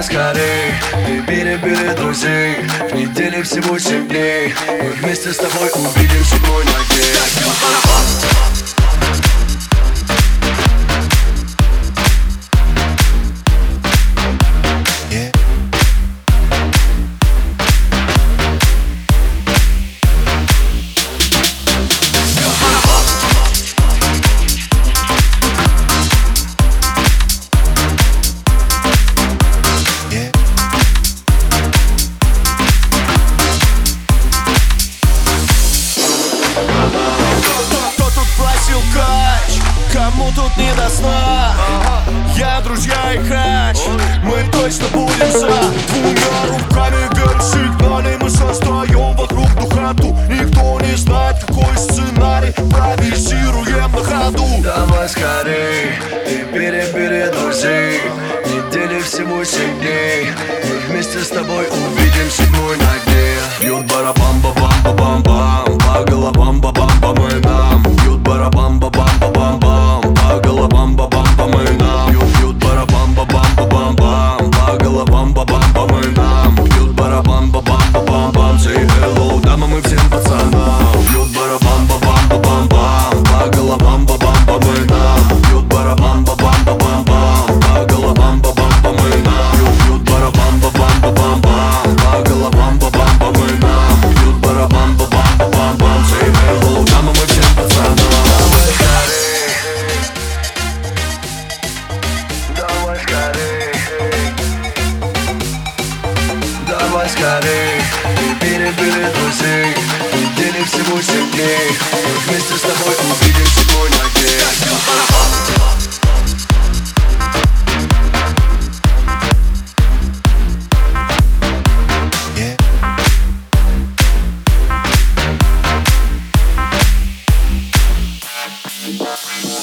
скорей, ты перебери друзей. В неделе всего 7 дней, мы вместе с тобой увидим седьмой ноге. Кому тут не до сна? Я, друзья и хач, мы точно будем за. Двумя руками вверх сигнали, мы создаем вокруг духоту. Никто не знает, какой сценарий, импровизируем на ходу. Давай скорей, ты перебери друзей. Недели всего 7 дней, мы вместе с тобой увидим седьмой ноге. Бьют барабам-ба-бам-ба-бам-бам, по головам ба-бам-бам и нам. Бьют барабам-ба-бам-ба-бам-бам, по головам ба-бам-бам и нам. Бьют барабам-ба-бам-ба-бам-бам, по головам ба-бам-бам и нам. Бьют барабам-ба-бам-ба-бам-бам, say hello, дамам и всем пацанам. Бьют барабам-ба-бам-ба-бам-бам, по головам ба-бам-бам и нам. Бьют барабам-ба-бам-ба-бам-бам, по головам ба-бам-бам и нам. Бьют барабам-ба-бам-ба-бам-бам, по головам ба-бам-бам и нам. Бьют барабам-ба-бам-бам-бам, say hello, дамам и всем пацанам. Давай скорей, давай скорей, ты перебери друзей. Недели всего 7 дней, мы вместе с тобой увидим седьмой ноге. Yeah.